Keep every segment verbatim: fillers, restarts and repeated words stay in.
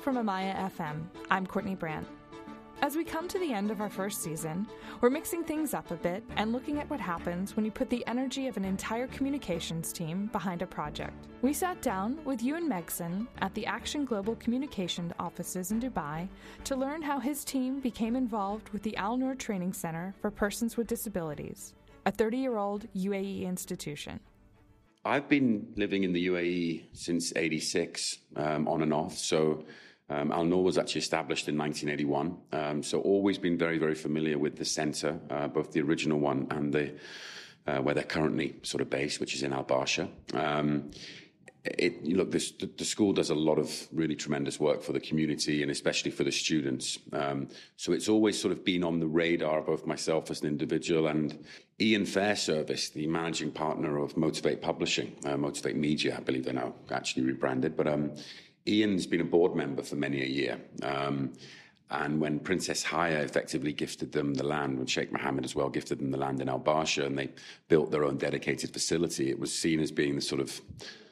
from Amaya F M. I'm Courtney Brandt. As we come to the end of our first season, we're mixing things up a bit and looking at what happens when you put the energy of an entire communications team behind a project. We sat down with Ewan Megson at the Action Global Communication offices in Dubai to learn how his team became involved with the Al Noor Training Center for Persons with Disabilities, a thirty-year-old U A E institution. I've been living in the U A E since eighty-six, um, on and off, so... Um, Al Noor was actually established in nineteen eighty-one, um, so always been very, very familiar with the centre, uh, both the original one and the uh, where they're currently sort of based, which is in Al Barsha. Um, it, look, this, the, the school does a lot of really tremendous work for the community and especially for the students. Um, so it's always sort of been on the radar of both myself as an individual and Ian Fairservice, the managing partner of Motivate Publishing, uh, Motivate Media, I believe they're now actually rebranded, but... Um, Ian's been a board member for many a year. Um, and when Princess Haya effectively gifted them the land, when Sheikh Mohammed as well gifted them the land in Al Barsha, and they built their own dedicated facility, it was seen as being the sort of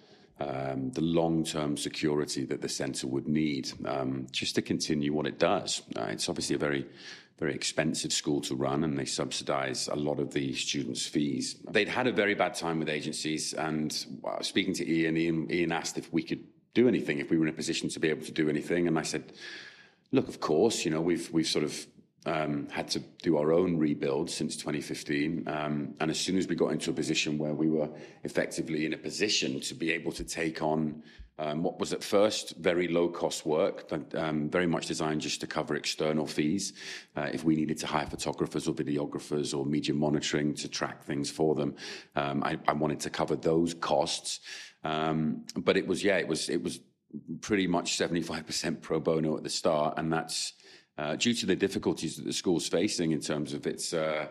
um, the long-term security that the centre would need um, just to continue what it does. Uh, it's obviously a very very expensive school to run, and they subsidise a lot of the students' fees. They'd had a very bad time with agencies, and well, speaking to Ian, Ian, Ian asked if we could do anything, if we were in a position to be able to do anything. And I said, look, of course, you know, we've we've sort of um, had to do our own rebuild since twenty fifteen. Um, and as soon as we got into a position where we were effectively in a position to be able to take on um, what was at first very low-cost work, but um, very much designed just to cover external fees, uh, if we needed to hire photographers or videographers or media monitoring to track things for them, um, I, I wanted to cover those costs. Um, but it was, yeah, it was, it was pretty much seventy-five percent pro bono at the start. And that's, uh, due to the difficulties that the school's facing in terms of its, uh,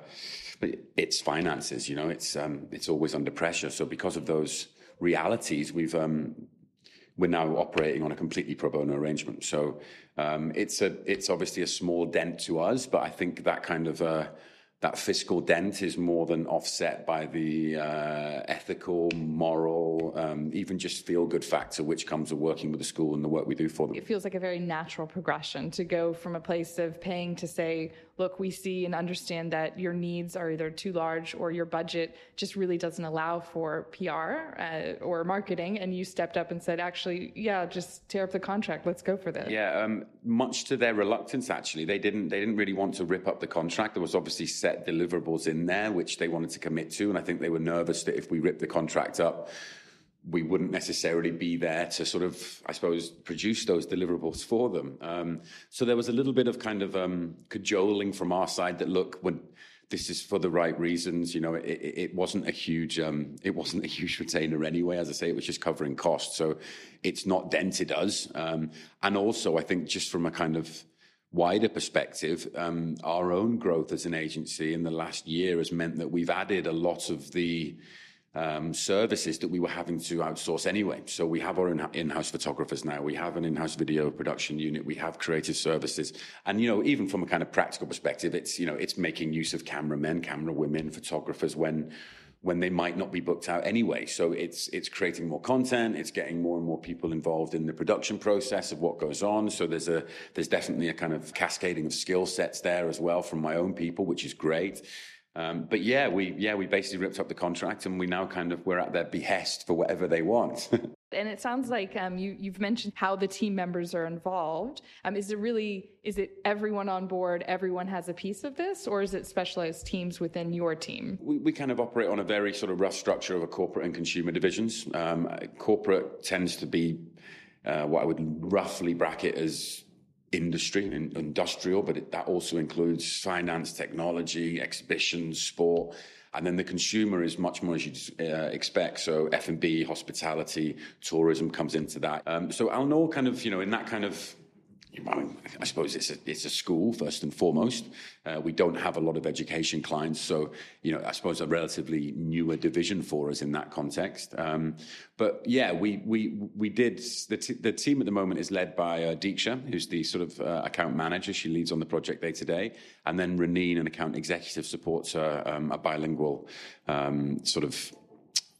its finances, you know, it's, um, it's always under pressure. So because of those realities, we've, um, we're now operating on a completely pro bono arrangement. So, um, it's a, it's obviously a small dent to us, but I think that kind of, uh, that fiscal dent is more than offset by the uh, ethical, moral, um, even just feel-good factor which comes with working with the school and the work we do for them. It feels like a very natural progression to go from a place of paying to say, look, we see and understand that your needs are either too large or your budget just really doesn't allow for P R uh, or marketing, and you stepped up and said, actually, yeah, just tear up the contract, let's go for this. Yeah, um, much to their reluctance, actually. They didn't, they didn't really want to rip up the contract. There was obviously set deliverables in there which they wanted to commit to, and I think they were nervous that if we ripped the contract up, we wouldn't necessarily be there to sort of, I suppose, produce those deliverables for them. Um, so there was a little bit of kind of um, cajoling from our side that, look, when this is for the right reasons, you know, it, it wasn't a huge, um, it wasn't a huge retainer anyway. As I say, it was just covering costs, so it's not dented us. Um, and also, I think, just from a kind of wider perspective, um, our own growth as an agency in the last year has meant that we've added a lot of the um, services that we were having to outsource anyway. So we have our own in-house photographers now. We have an in-house video production unit. We have creative services. And, you know, even from a kind of practical perspective, it's, you know, it's making use of cameramen, camera women, photographers when when they might not be booked out anyway. So it's it's creating more content, it's getting more and more people involved in the production process of what goes on. So there's a there's definitely a kind of cascading of skill sets there as well from my own people, which is great. Um, but yeah, we yeah we basically ripped up the contract, and we now kind of we're at their behest for whatever they want. And it sounds like um, you, you've mentioned how the team members are involved. Um, is it really, is it everyone on board, everyone has a piece of this, or is it specialized teams within your team? We, we kind of operate on a very sort of rough structure of a corporate and consumer divisions. Um, corporate tends to be uh, what I would roughly bracket as industry and industrial, but it, that also includes finance, technology, exhibitions, sport. And then the consumer is much more as you'd uh, expect. So F and B, hospitality, tourism comes into that. Um, so Al Noor kind of, you know, in that kind of, I mean, I suppose it's a, it's a school first and foremost. Uh, we don't have a lot of education clients. So, you know, I suppose a relatively newer division for us in that context. Um, but yeah, we we we did, the, t- the team at the moment is led by uh, Deeksha, who's the sort of uh, account manager. She leads on the project day to day. And then Reneen, an account executive, supports uh, um, a bilingual um, sort of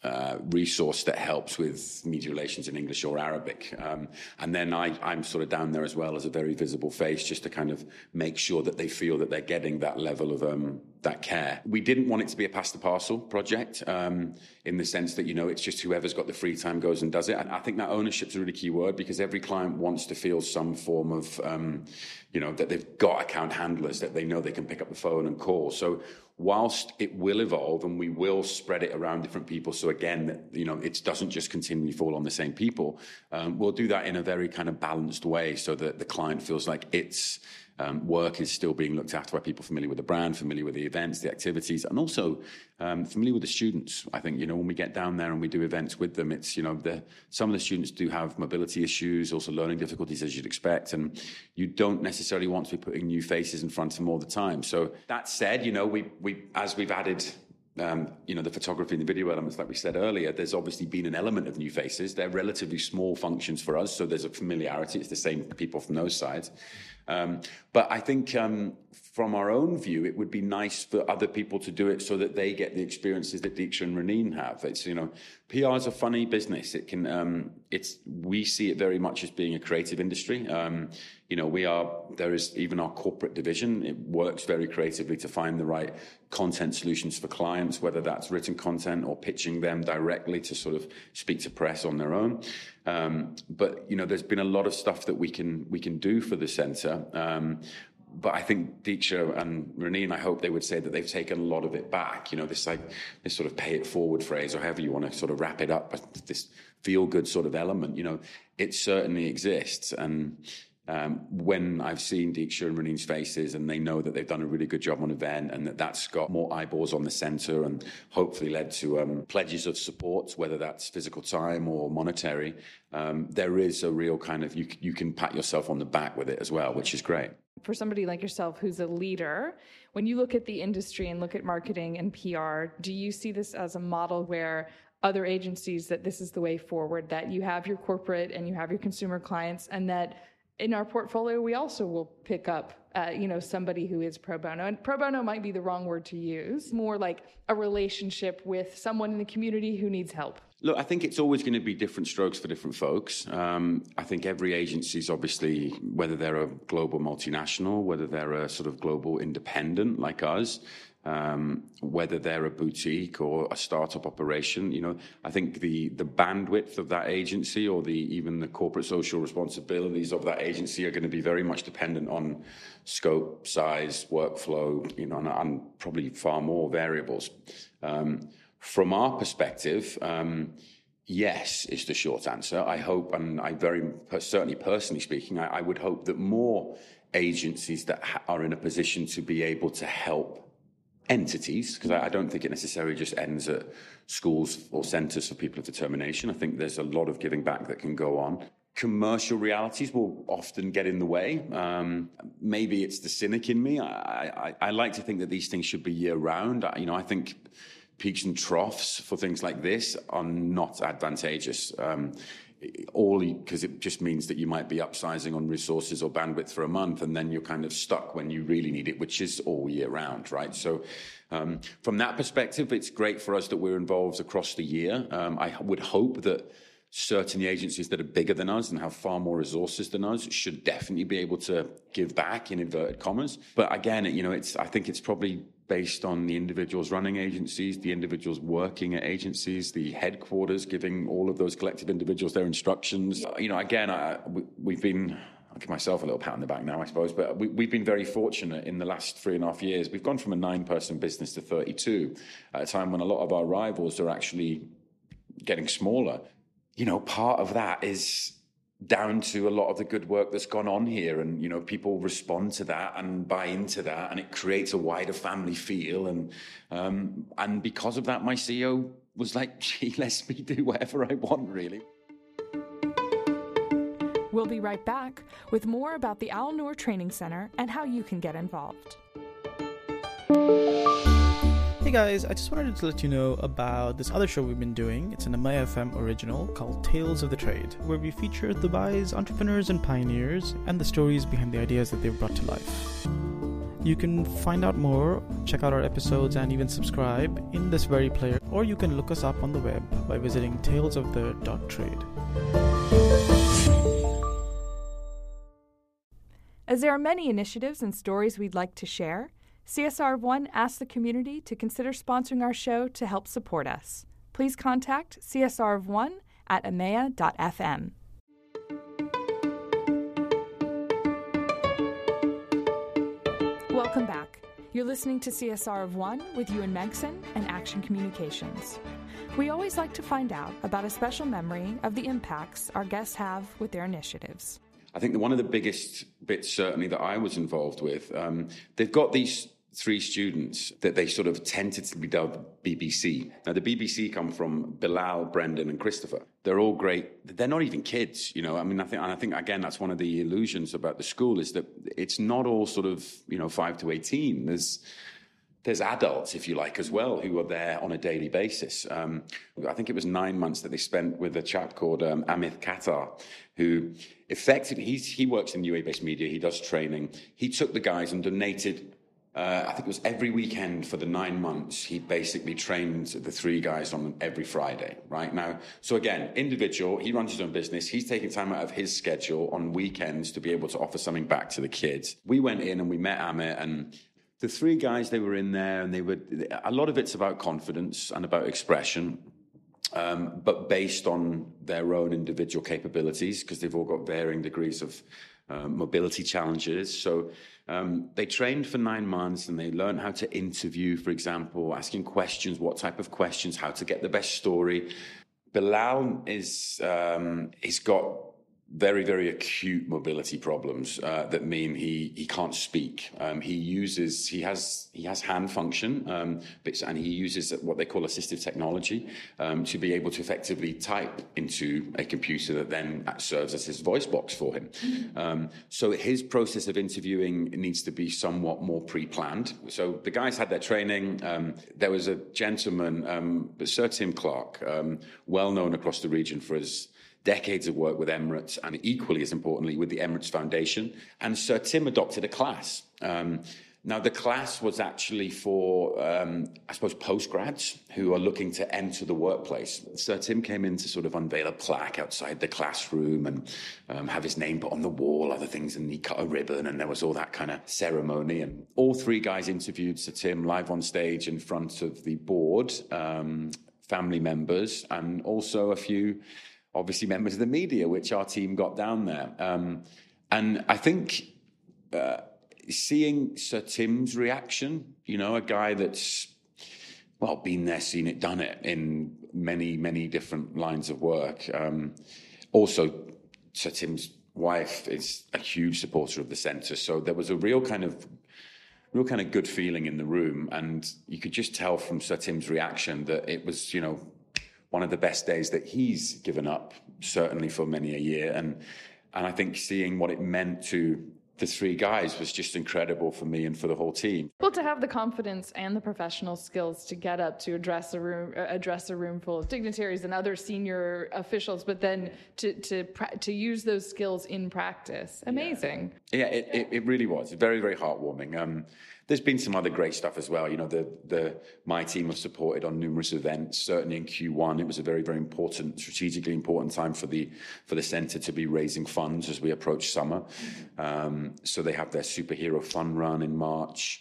uh, resource that helps with media relations in English or Arabic. Um, and then I, I'm sort of down there as well as a very visible face, just to kind of make sure that they feel that they're getting that level of um, that care. We didn't want it to be a pass the parcel project um, in the sense that, you know, it's just whoever's got the free time goes and does it. And I think that ownership's a really key word, because every client wants to feel some form of, um, you know, that they've got account handlers that they know they can pick up the phone and call. So whilst it will evolve and we will spread it around different people, so again, you know, it doesn't just continually fall on the same people, um, we'll do that in a very kind of balanced way so that the client feels like it's Um, work is still being looked after by people familiar with the brand, familiar with the events, the activities, and also um, familiar with the students. I think, you know, when we get down there and we do events with them, it's, you know, the, some of the students do have mobility issues, also learning difficulties, as you'd expect, and you don't necessarily want to be putting new faces in front of them all the time. So that said, you know, we we as we've added Um, you know, the photography and the video elements, like we said earlier, there's obviously been an element of new faces. They're relatively small functions for us, so there's a familiarity. It's the same people from those sides. Um, but I think um, from our own view, it would be nice for other people to do it so that they get the experiences that Diksha and Raneen have. It's, you know, P R is a funny business. It can, um, it's, we see it very much as being a creative industry. Um, you know, we are, there is even our corporate division. It works very creatively to find the right content solutions for clients, whether that's written content or pitching them directly to sort of speak to press on their own. Um, but, you know, there's been a lot of stuff that we can, we can do for the centre. Um, But I think Diksha and Raneen, I hope they would say that they've taken a lot of it back. You know, this like this sort of pay it forward phrase, or however you want to sort of wrap it up, this feel good sort of element. You know, it certainly exists. And um, when I've seen Diksha and Raneen's faces, and they know that they've done a really good job on event, and that that's got more eyeballs on the centre, and hopefully led to um, pledges of support, whether that's physical time or monetary. Um, there is a real kind of you you can pat yourself on the back with it as well, which is great. For somebody like yourself who's a leader, when you look at the industry and look at marketing and P R, do you see this as a model where other agencies, that this is the way forward, that you have your corporate and you have your consumer clients, and that in our portfolio we also will pick up uh, you know, somebody who is pro bono? And pro bono might be the wrong word to use, more like a relationship with someone in the community who needs help. Look, I think it's always going to be different strokes for different folks. Um, I think every agency is obviously, whether they're a global multinational, whether they're a sort of global independent like us, um, whether they're a boutique or a startup operation, you know, I think the the bandwidth of that agency, or the even the corporate social responsibilities of that agency, are going to be very much dependent on scope, size, workflow, you know, and, and probably far more variables. Um, From our perspective, um, yes, is the short answer. I hope, and I very certainly personally speaking, I, I would hope that more agencies that ha- are in a position to be able to help entities, because I, I don't think it necessarily just ends at schools or centres for people of determination. I think there's a lot of giving back that can go on. Commercial realities will often get in the way. Um, maybe it's the cynic in me. I, I, I like to think that these things should be year round. I, you know, I think peaks and troughs for things like this are not advantageous, um, all because it just means that you might be upsizing on resources or bandwidth for a month, and then you're kind of stuck when you really need it, which is all year round, right? So um, from that perspective, it's great for us that we're involved across the year. Um, I would hope that certainly agencies that are bigger than us and have far more resources than us should definitely be able to give back, in inverted commas. But again, you know, it's I think it's probably based on the individuals running agencies, the individuals working at agencies, the headquarters giving all of those collective individuals their instructions. You know, again, I, we, we've been, I'll give myself a little pat on the back now, I suppose, but we, we've been very fortunate in the last three and a half years. We've gone from a nine-person business to thirty-two at a time when a lot of our rivals are actually getting smaller. You know, part of that is down to a lot of the good work that's gone on here, and you know, people respond to that and buy into that, and it creates a wider family feel. And um, and because of that, my C E O was like, "Gee, let me do whatever I want, really." We'll be right back with more about the Al Noor Training Center and how you can get involved. Hey guys, I just wanted to let you know about this other show we've been doing. It's an M I F M original called Tales of the Trade, where we feature Dubai's entrepreneurs and pioneers and the stories behind the ideas that they've brought to life. You can find out more, check out our episodes, and even subscribe in this very player, or you can look us up on the web by visiting tales of the trade. As there are many initiatives and stories we'd like to share, C S R of One asks the community to consider sponsoring our show to help support us. Please contact C S R of One at amea dot f m. Welcome back. You're listening to C S R of One with Ewan Megson and Action Communications. We always like to find out about a special memory of the impacts our guests have with their initiatives. I think that one of the biggest bits, certainly, that I was involved with, um, they've got these three students that they sort of tentatively dubbed B B C. Now, the B B C come from Bilal, Brendan, and Christopher. They're all great. They're not even kids, you know. I mean, I think, and I think again, that's one of the illusions about the school is that it's not all sort of, you know, five to eighteen. There's There's adults, if you like, as well, who are there on a daily basis. Um, I think it was nine months that they spent with a chap called um, Amit Qatar, who effectively, he's, he works in U A E-based media, he does training. He took the guys and donated, uh, I think it was every weekend for the nine months, he basically trained the three guys on every Friday, right? Now, so again, individual, he runs his own business, he's taking time out of his schedule on weekends to be able to offer something back to the kids. We went in and we met Amit, and the three guys, they were in there, and they were, a lot of it's about confidence and about expression, um, but based on their own individual capabilities, because they've all got varying degrees of uh, mobility challenges. So um, they trained for nine months and they learned how to interview, for example, asking questions, what type of questions, how to get the best story. Bilal is, um, he's got very, very acute mobility problems uh, that mean he he can't speak. Um, he uses he has he has hand function, um, but, and he uses what they call assistive technology um, to be able to effectively type into a computer that then serves as his voice box for him. Um, so his process of interviewing needs to be somewhat more pre-planned. So the guys had their training. Um, there was a gentleman, um, Sir Tim Clark, um, well known across the region for his decades of work with Emirates, and equally as importantly with the Emirates Foundation. And Sir Tim adopted a class. Um, now, the class was actually for, um, I suppose, postgrads who are looking to enter the workplace. Sir Tim came in to sort of unveil a plaque outside the classroom and um, have his name put on the wall, other things, and he cut a ribbon, and there was all that kind of ceremony. And all three guys interviewed Sir Tim live on stage in front of the board, um, family members, and also a few obviously members of the media, which our team got down there. Um, and I think uh, seeing Sir Tim's reaction, you know, a guy that's, well, been there, seen it, done it in many, many different lines of work. Um, also, Sir Tim's wife is a huge supporter of the centre. So there was a real kind of real kind of good feeling in the room. And you could just tell from Sir Tim's reaction that it was, you know, one of the best days that he's given up, certainly for many a year. And and I think seeing what it meant to the three guys was just incredible for me and for the whole team. Well, to have the confidence and the professional skills to get up to address a room, address a room full of dignitaries and other senior officials, but then to to to use those skills in practice, amazing. Yeah, yeah it, it, it really was very, very heartwarming. Um, There's been some other great stuff as well. You know, the the my team have supported on numerous events. Certainly in Q one, it was a very, very important, strategically important time for the for the centre to be raising funds as we approach summer. Um, so they have their superhero fun run in March.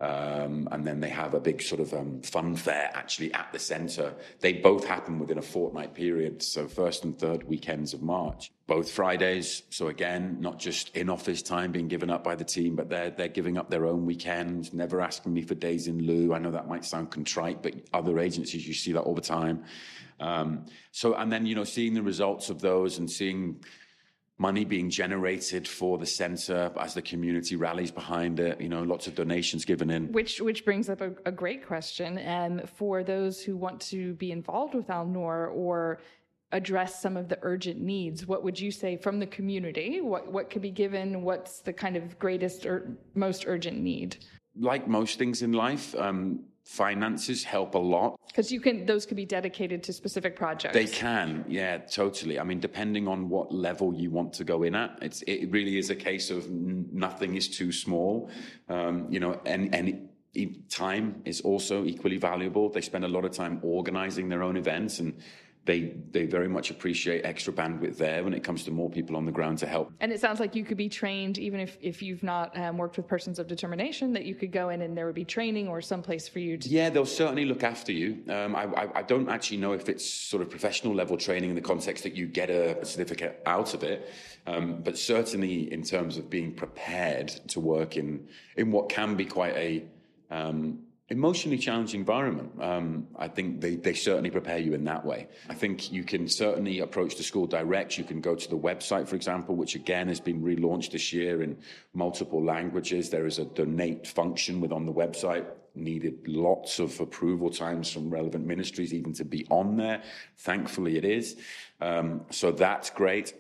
Um, and then they have a big sort of um, fun fair actually at the centre. They both happen within a fortnight period, so first and third weekends of March. Both Fridays, so again, not just in-office time being given up by the team, but they're, they're giving up their own weekends, never asking me for days in lieu. I know that might sound contrite, but other agencies, you see that all the time. Um, so, and then, you know, seeing the results of those and seeing money being generated for the centre as the community rallies behind it, you know, lots of donations given in. Which which brings up a, a great question. Um, for those who want to be involved with Al Noor or address some of the urgent needs, what would you say from the community? What what could be given? What's the kind of greatest or most urgent need? Like most things in life, um, finances help a lot. Because you can, those could be dedicated to specific projects. They can, yeah, totally. I mean, depending on what level you want to go in at, it's it really is a case of n- nothing is too small. Um, you know, and and time is also equally valuable. They spend a lot of time organizing their own events, and they they very much appreciate extra bandwidth there when it comes to more people on the ground to help. And it sounds like you could be trained, even if, if you've not um, worked with Persons of Determination, that you could go in and there would be training or some place for you to... Yeah, they'll certainly look after you. Um, I, I, I don't actually know if it's sort of professional level training in the context that you get a certificate out of it, um, but certainly in terms of being prepared to work in, in what can be quite a... Um, emotionally challenging environment. Um, I think they, they certainly prepare you in that way. I think you can certainly approach the school direct. You can go to the website, for example, which again has been relaunched this year in multiple languages. There is a donate function with on the website. Needed lots of approval times from relevant ministries even to be on there. Thankfully it is. Um, so that's great.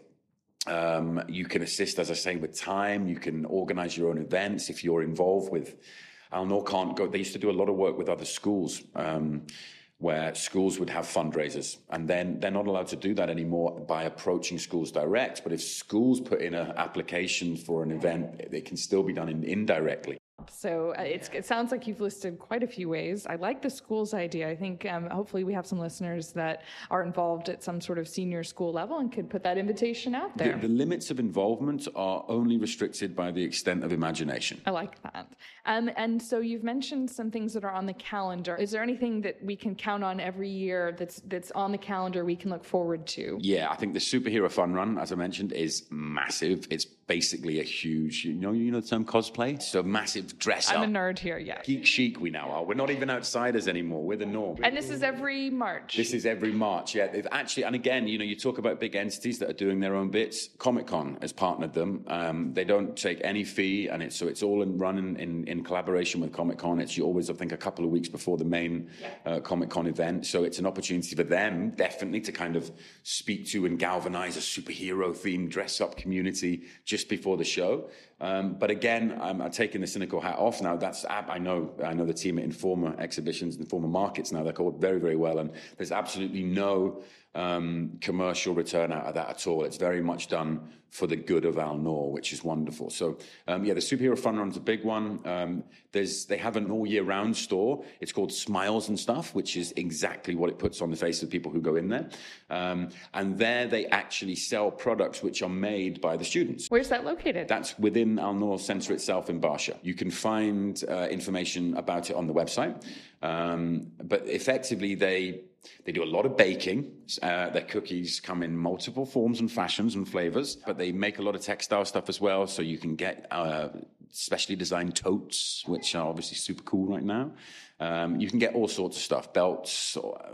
Um, you can assist, as I say, with time. You can organize your own events if you're involved with Al-Noor can't go. They used to do a lot of work with other schools um, where schools would have fundraisers, and then they're not allowed to do that anymore by approaching schools direct. But if schools put in an application for an event, it can still be done in, indirectly. So uh, it's, it sounds like you've listed quite a few ways. I like the schools idea. I think um, hopefully we have some listeners that are involved at some sort of senior school level and could put that invitation out there. The, the limits of involvement are only restricted by the extent of imagination. I like that. Um, and so you've mentioned some things that are on the calendar. Is there anything that we can count on every year that's that's on the calendar we can look forward to? Yeah, I think the Superhero Fun Run, as I mentioned, is massive. It's basically a huge, you know, you know the term cosplay? So massive dress I'm up. a nerd here, yeah. Geek chic we now are. We're not even outsiders anymore. We're the norm. And this is every March. This is every March, yeah. They've actually, and again, you know, you talk about big entities that are doing their own bits. Comic-Con has partnered them. Um, they don't take any fee, and it's so it's all in running in, in collaboration with Comic-Con. It's always, I think, a couple of weeks before the main yeah. uh, Comic-Con event. So it's an opportunity for them, definitely, to kind of speak to and galvanize a superhero-themed dress-up community just before the show. Um, but again, I'm, I'm taking the cynical hat off now. That's I know I know the team at Informa Exhibitions and Informa Markets now. They're called very, very well, and there's absolutely no um, commercial return out of that at all. It's very much done for the good of Al-Noor, which is wonderful. So um, yeah, the Superhero Fun Run's a big one. Um, there's they have an all year round store. It's called Smiles and Stuff, which is exactly what it puts on the face of people who go in there. Um, and there they actually sell products which are made by the students. Where's that located? That's within Al-Noor Centre itself in Barsha. You can find uh, information about it on the website. Um, but effectively, they they do a lot of baking. Uh, their cookies come in multiple forms and fashions and flavors, but they make a lot of textile stuff as well. So you can get uh, specially designed totes, which are obviously super cool right now. Um, you can get all sorts of stuff, belts,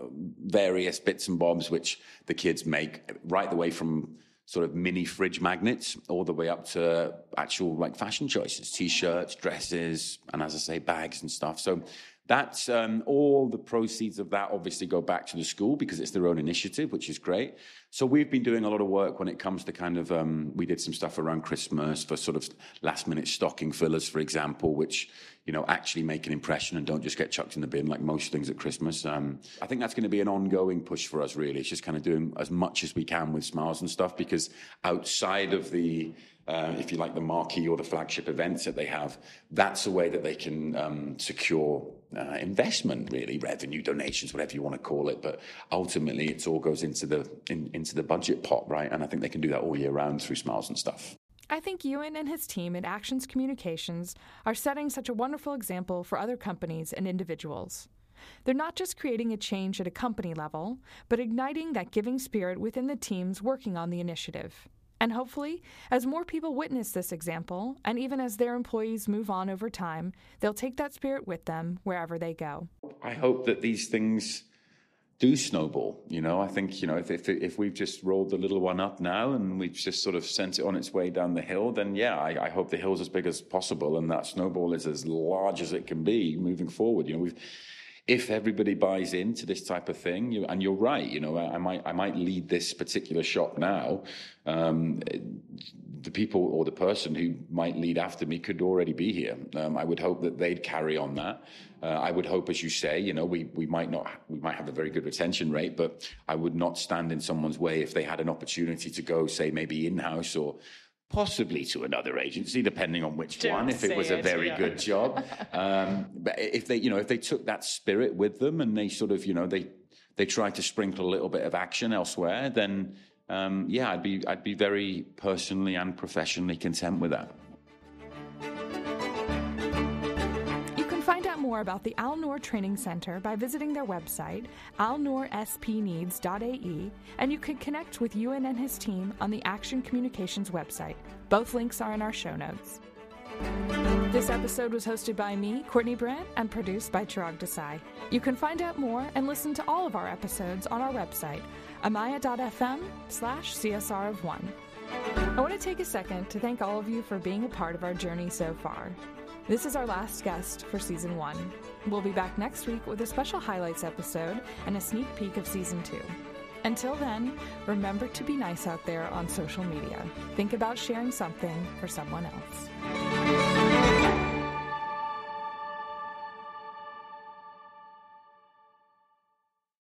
various bits and bobs, which the kids make right the way from sort of mini fridge magnets all the way up to actual like fashion choices, T-shirts, dresses, and as I say, bags and stuff. So that's um, all the proceeds of that obviously go back to the school because it's their own initiative, which is great. So we've been doing a lot of work when it comes to kind of, um, we did some stuff around Christmas for sort of last minute stocking fillers, for example, which, you know, actually make an impression and don't just get chucked in the bin like most things at Christmas. Um, I think that's going to be an ongoing push for us, really. It's just kind of doing as much as we can with Smiles and Stuff because outside of the, Uh, if you like, the marquee or the flagship events that they have, that's a way that they can um, secure uh, investment, really, revenue, donations, whatever you want to call it. But ultimately, it all goes into the in, into the budget pot, right? And I think they can do that all year round through Smiles and Stuff. I think Ewan and his team at Actions Communications are setting such a wonderful example for other companies and individuals. They're not just creating a change at a company level, but igniting that giving spirit within the teams working on the initiative. And hopefully, as more people witness this example, and even as their employees move on over time, they'll take that spirit with them wherever they go. I hope that these things do snowball. You know, I think, you know, if if, if we've just rolled the little one up now and we've just sort of sent it on its way down the hill, then yeah, I, I hope the hill's as big as possible and that snowball is as large as it can be moving forward. You know, we've if everybody buys into this type of thing, you, and you're right, you know, I, I might I might lead this particular shop now. Um, the people or the person who might lead after me could already be here. Um, I would hope that they'd carry on that. Uh, I would hope, as you say, you know, we, we might not, we might have a very good retention rate, but I would not stand in someone's way if they had an opportunity to go, say, maybe in-house or possibly to another agency, depending on which Don't one, if it was a it, very yeah. good job. Um, but if they, you know, if they took that spirit with them and they sort of, you know, they, they tried to sprinkle a little bit of action elsewhere, then Um, yeah, I'd be I'd be very personally and professionally content with that. You can find out more about the Al Noor Training Center by visiting their website, al noor s p needs dot a e, and you can connect with Ewan and his team on the Action Communications website. Both links are in our show notes. This episode was hosted by me, Courtney Brandt, and produced by Chirag Desai. You can find out more and listen to all of our episodes on our website, amaya.fm slash CSR of one. I want to take a second to thank all of you for being a part of our journey so far. This is our last guest for season one. We'll be back next week with a special highlights episode and a sneak peek of season two. Until then, remember to be nice out there on social media. Think about sharing something for someone else.